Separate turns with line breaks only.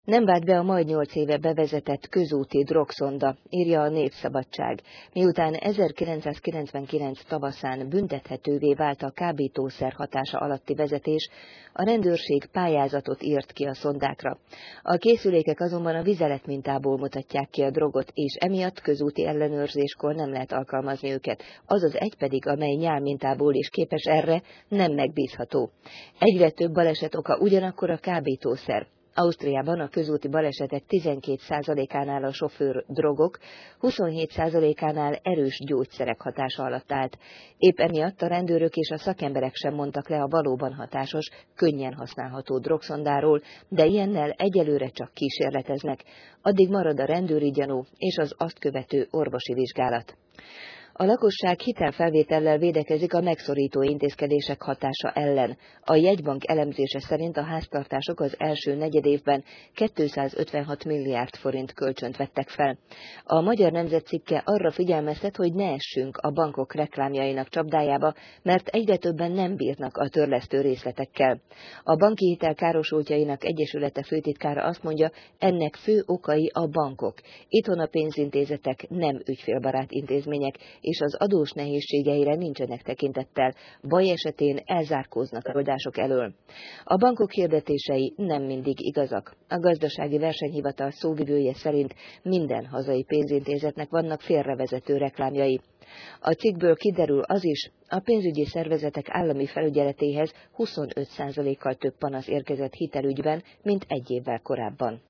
Nem vált be a majd 8 éve bevezetett közúti drogszonda, írja a Népszabadság, miután 1999 tavaszán büntethetővé vált a kábítószer hatása alatti vezetés, a rendőrség pályázatot írt ki a szondákra. A készülékek azonban a vizeletmintából mutatják ki a drogot, és emiatt közúti ellenőrzéskor nem lehet alkalmazni őket, azaz egy pedig, amely nyálmintából is képes erre, nem megbízható. Egyre több baleset oka ugyanakkor a kábítószer. Ausztriában a közúti balesetek 12%-ánál a sofőr drogok, 27%-ánál erős gyógyszerek hatása alatt állt. Épp emiatt a rendőrök és a szakemberek sem mondtak le a valóban hatásos, könnyen használható drogszondáról, de ilyennel egyelőre csak kísérleteznek. Addig marad a rendőri gyanú és az azt követő orvosi vizsgálat. A lakosság hitelfelvétellel védekezik a megszorító intézkedések hatása ellen. A jegybank elemzése szerint a háztartások az első negyedévben 256 milliárd forint kölcsönt vettek fel. A Magyar Nemzet cikke arra figyelmeztet, hogy ne essünk a bankok reklámjainak csapdájába, mert egyre többen nem bírnak a törlesztő részletekkel. A banki hitel károsultjainak egyesülete főtitkára azt mondja, ennek fő okai a bankok. Itthon a pénzintézetek nem ügyfélbarát intézmények, és az adós nehézségeire nincsenek tekintettel, baj esetén elzárkóznak a megoldások elől. A bankok hirdetései nem mindig igazak. A Gazdasági Versenyhivatal szóvivője szerint minden hazai pénzintézetnek vannak félrevezető reklámjai. A cikkből kiderül az is, a pénzügyi szervezetek állami felügyeletéhez 25%-kal több panasz érkezett hitelügyben, mint egy évvel korábban.